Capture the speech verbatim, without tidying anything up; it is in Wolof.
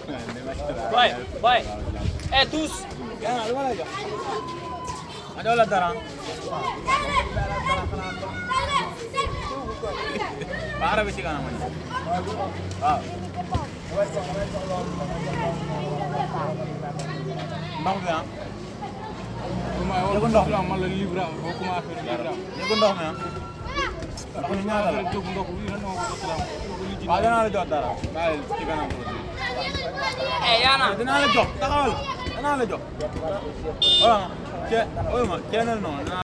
Boy, boy. Eh, tous. Gana lu ma lay jox. Ma jox la dara. Baara bi ci kanam ma ñëw. Waaw. Ndox bi ah. Yëgu ndox man la livre boo commencé livre yëgu ndox mi ah. Ndox mi ñaata la. Waaw dinaa la jox dara. Bàyyi ci kanam. Eh, Yana. Dinaa la jox taxawal dinaa la jox. Voilà. Ke, oyuma keneen noonu.